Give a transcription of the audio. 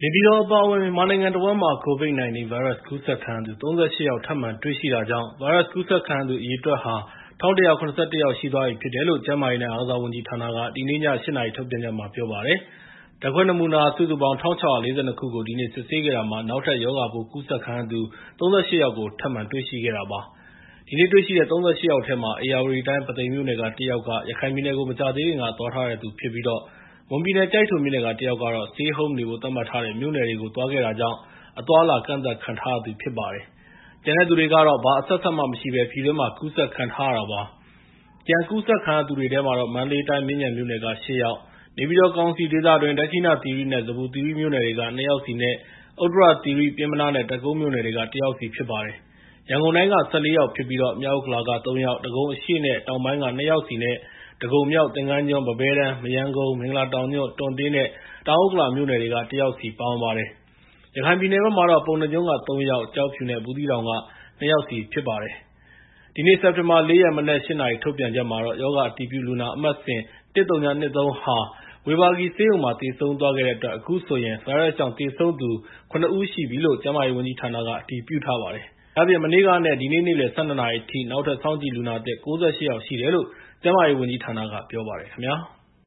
နေပြည်တော်အပါအဝင်မြန်မာနိုင်ငံတဝန်းမှာ COVID-19 ဗိုင်းရပ်စ်ကူးစက်ခံရသူ 38 ယောက်ထပ်မံတွေ့ရှိတာကြောင့် ဗိုင်းရပ်စ်ကူးစက်ခံရသူအရေအတွက်ဟာ ၁,၁၇၁ ယောက်ရှိသွားပြီဖြစ်တယ်လို့ ကျန်းမာရေးနဲ့ အားကစားဝန်ကြီးဌာနက ဒီနေ့ည ၈ နာရီ ထုတ်ပြန်ချက်မှာ ပြောပါတယ်။ ဓာတ်ခွဲနမူနာ စုစုပေါင်း ၁,၆၄၂ ခုကို ဒီနေ့စစ်ဆေးခဲ့တာမှာ နောက်ထပ်ရောဂါပိုးကူးစက်ခံရသူ 38 ယောက်ကို ထပ်မံတွေ့ရှိခဲ့တာပါ။ ဒီနေ့တွေ့ရှိတဲ့ 38 ယောက်ထဲမှာ ဧရာဝတီတိုင်း ပုသိမ်မြို့နယ်က ၁ ယောက်က ရခိုင်ပြည်နယ်ကို မကြာသေးခင်က သွားထားတဲ့သူဖြစ်ပြီး မွန်ပြည်နယ် ကျိုက်ထိုမြို့နယ်က ၁ ယောက်ကတော့ Stay Home နေဖို့ သတ်မှတ်ထားတဲ့ မြို့နယ်တွေကို သွားခဲ့တာကြောင့် အသွားအလာ ကန့်သတ်ခံထားရသူဖြစ်ပါတယ်။ ကျန်တဲ့သူတွေကတော့ ဘာအဆက်အစပ်မှမရှိဘဲ ပြည်တွင်းမှာ ကူးစက်ခံထားရတာပါ။ ပြန်ကူးစက်ခံရသူတွေထဲမှာတော့ မန္တလေးတိုင်း မြင်းခြံမြို့နယ်က ၈ ယောက်၊ နေပြည်တော်ကောင်စီဒေသတွင်း ဒက္ခိဏသီရိနဲ့ ဇမ္ဗူသီရိမြို့နယ်တွေက ၂ ယောက်စီနဲ့ ဥတ္တရသီရိ၊ ပျဉ်းမနားနဲ့ တပ်ကုန်းမြို့နယ်တွေက ၁ ယောက်စီဖြစ်ပါတယ်။ ရန်ကုန်တိုင်းက ၁၄ ယောက်ဖြစ်ပြီး မြောက်ဥက္ကလာက ၃ ယောက်၊ ဒဂုံအရှေ့နဲ့ တောင်ပိုင်းက ၂ ယောက်စီနဲ့ ဒဂုံမြောက်၊ သင်္ဃန်းကျွန်း၊ ပန်းဘဲတန်း၊ မရမ်းကုန်း၊ မင်္ဂလာတောင်ညွှန့်၊ တွံတေးနဲ့ တောင်ဥက္ကလာမြို့နယ်တွေက ၁ ယောက်စီ ပါဝင်ပါတယ်။ ရခိုင်ပြည်နယ်ဘက်မှာတော့ ပုဏ္ဏားကျွန်းက ၃ ယောက်၊ ကျောက်ဖြူနဲ့ ဘူးသီးတောင်က ၂ ယောက်စီဖြစ်ပါတယ်။ ဒီနေ့ စက်တင်ဘာ ၄ ရက် မနက် ၈ နာရီ ထုတ်ပြန်ချက်မှာတော့ ရောဂါအတည်ပြုလူနာအမှတ်စဉ် ၁၀၂၃ ဟာ ဝေဘာဂီဆေးရုံမှာ သေဆုံးသွားတဲ့အတွက် အခုဆိုရင် ဗိုင်းရပ်စ်ကြောင့် သေဆုံးသူ ၇ ဦးရှိပြီလို့ ကျန်းမာရေးဝန်ကြီးဌာနက အတည်ပြုထားပါတယ်။ ဒါ့အပြင် မနေ့ကနဲ့ ဒီနေ့ နေ့လယ် ၁၂ နာရီအထိ နောက်ထပ် စောင့်ကြည့်လူနာသစ် ၉၈ ယောက်ရှိတယ်လို့ ကျန်းမာရေးဝန်ကြီးဌာနက ပြောပါတယ်ခင်ဗျာ။